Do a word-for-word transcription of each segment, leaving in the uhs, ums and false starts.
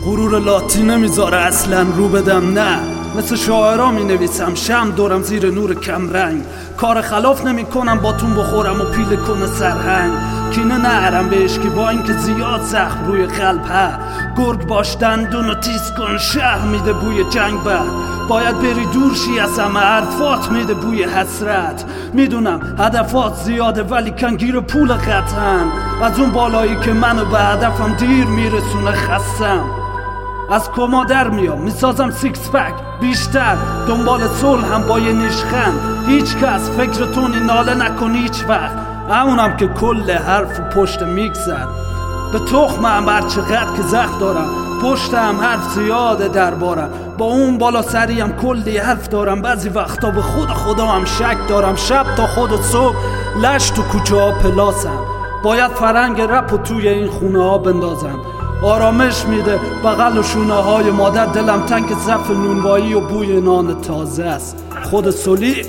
غرور لاتی نمیذاره اصلا رو بدم، نه مثل شاعرها می نویسم، شم دورم زیر نور کمرنگ، کار خلاف نمی کنم باتون بخورم و پیله کنه سرهنگ، کینه نهرم به عشقی با اینکه زیاد زخم روی قلب ها، گرگ باش دندون و تیز کن شهر میده بوی جنگ بر، باید بری دور شی از همه حرفات میده بوی حسرت، میدونم هدفات زیاده ولی کنگیر پول قطعاً، از اون بالایی که منو به هدفم دیر میرسونه خستم، از کما در میام میسازم سیکس پک بیشتر، دنبال صلح هم با یه نیشخند، هیچ کس فکر تونی ناله نکن هیچ وقت، همونم که کل حرف و پشت میک زد، به تخمم هر چقدر که زخم دارم، پشتم حرف زیاده دربارم، با اون بالا سریم کلی حرف دارم، بعضی وقتا به خود خدا هم شک دارم، شب تا خود صبح لش تو کوچه ها پلاسم، باید فرنگ رپ و توی این خونه ها بندازم، آرامش میده بغل و شونه های مادر، دلم تنگ صف نونوایی و بوی نان تازه است، خود سولی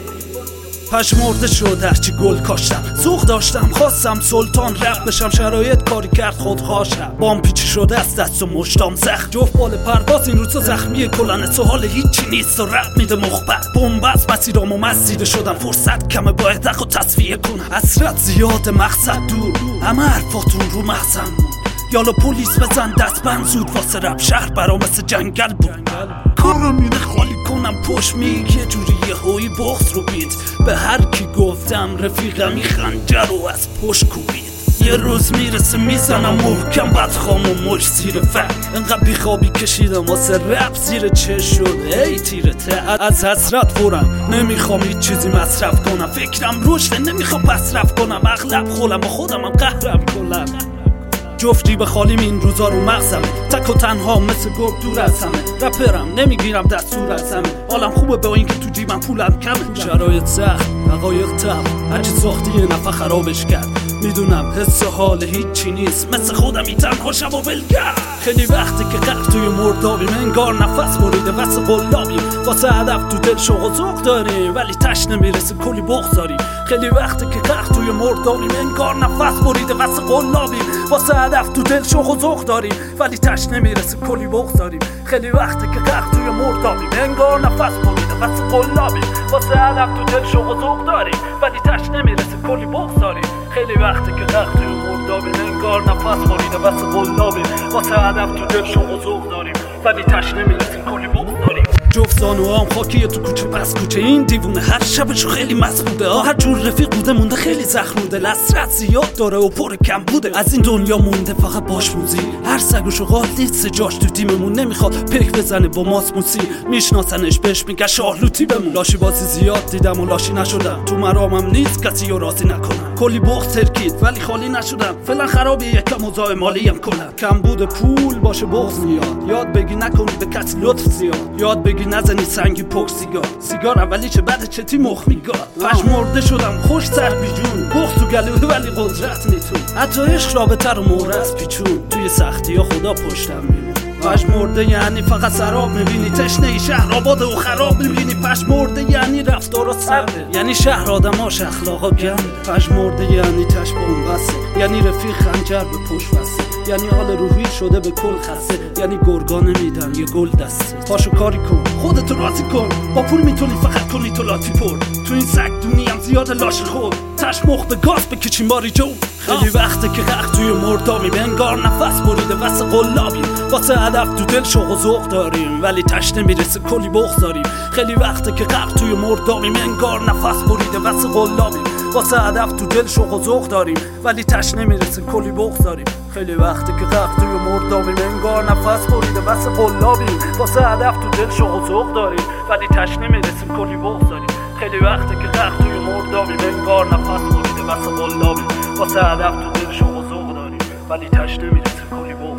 پشمرده شد هرچی گل کاشتم، سوخ داشتم خواستم سلطان رفت بشم، شرایط کاری کرد خود خاشم، بام پیچی شده از دست و مشتام زخم، جفت بال پرواز این روزا زخمی کلنه، سوال هیچی نیست و رب میده مخبت، بومبست مسیرامو مزیده شدم، فرصت کمه باید دق و تصفیه کنم، حسرت زیاده مقصد دور، همه حرفاتون رو مغزم، یالا پلیس بزن دست بند زود واسه رب، شهر برا مثل جنگل بود، کارم اینه خالی کنم پشت میگ، یه جوری یه هوی بغض رو بید، به هر کی گفتم رفیقم این خنجر رو از پشت کوبید، یه روز میرسه میزنم محکم بدخوام و مش زیر فک، انقدر بیخوابی کشیدم واسه رپ زیر چش شد ای تیره ته، از حسرت برم نمیخوام هیچ چیزی مصرف کنم، فکرم روشته نمیخوام پسرف کنم، اغلب خولم و خودمم قهرم کنم، جفتی به خالیم این روزا رو مغزم، تک و تنها مثل گرگ دور از همه، رپرم نمیگیرم دستور از همه، حالم خوبه با این که تو جیبم پولم کمه، شرایط سخت حقایق تب، هرچی ساختی یه نفع خرابش کرد، میدونم حس حال هیچی نیست، مثل خودم این تنها شب و ولگرد، خیلی وقتی که قرق توی مردابیم، انگار نفس بریده واسه قلابیم، واسه هدف تو دل شوق و ذوق داریم ولی تش نمیرسه کلی بغض داریم، خیلی وقتی که قرق توی مردابیم، انگار نفس بریده واسه قلابیم، واسه هدف تو دل شوق و ذوق داریم ولی تش نمیرسه کلی بغض داریم، خیلی وقتی که قرق توی مردابیم، انگار نفس بریده واسه قلابیم، واسه هدف تو دل شوق و ذوق داریم ولی تش نمیرسه کلی بغض داریم، خیلی وقتی که قرق توی مردابیم، انگار نفس بریده واسه قلابیم، واسه هدف تو دل شوق و ذوق داریم ولی تش نمیرسه کلی بغض داریم، جفت زانوام خاکیه تو کوچه پس کوچه، این دیوونه هر شبشو خیلی مسبوده، هر جور رفیق بوده مونده خیلی زخموده، لسرت زیاد داره و پر کم بوده، از این دنیا مونده فقط باش موزی، هر سگ و شغال نیست جاش تو تیممون، نمیخواد پک بزنه با ماسموسی، میشناسنش بهش میگه شاهلوتی بمون، لاشی بازی زیاد دیدم و لاشی نشدم، تو مرامم نیست کسی رو راضی نکنم، کلی بغض ترکید ولی خالی نشدم، فعلا خرابه یکم اوضاع مالی هم کنم، کم بوده پول باشه بغض میاد، یاد بگی نکنی به کسی لطف زیاد، یاد بگی نزنی سنگی پک سیگار، سیگار اولیشه بعد چتی مخ میگار، پشمرده شدم خوش سر بیجون، بغض تو گلوه ولی قدرت میتون، حتی عشق رابطه رو مهره از پیچون، توی سختی ها خدا پشتم میمون، پشمرده یعنی فقط سراب میبینی، تشنه ای شهر آباده و خراب میبینی، پشمرده یعنی رفتارا سرده، یعنی شهر آدماش اخلاقا گنده، پشمرده یعنی چشم بومبسته، یعنی رفیق خنجر به پشت وسته، یعنی حال روحی شده به کل خسته، یعنی گرگان میدن یه گل دسته، پاشو کاری کن خودتو راضی کن، با پول میتونی فقط کنی تو لاتی پر، تو این سگ دونی هم زیاد لاش خود، تشمخ به گاز بکشیم باری جو، خیلی وقته که قرق توی مردابیم، انگار نفس بریده واسه قلابیم، واسه هدف تو دل شوق و ذوق داریم ولی تش نمیرسه کلی بغض داریم، خیلی وقته که قرق توی مردابیم، انگار نفس بریده واسه قلابیم، واسه هدف تو دل شوق و ذوق داریم ولی تش نمیرسه کلی بغض داریم، خیلی وقته که قرق توی مردابیم، انگار نفس بریده واسه قلابیم، واسه هدف تو دل شوق و ذوق داریم ولی تش نمیرسه کلی بغض داریم، خیلی وقته که قرق توی مردابیم، انگار نفس بریده واسه قلابیم، واسه هدف تو دل شوق و ذوق داریم ولی تش نمیرسه کلی بغض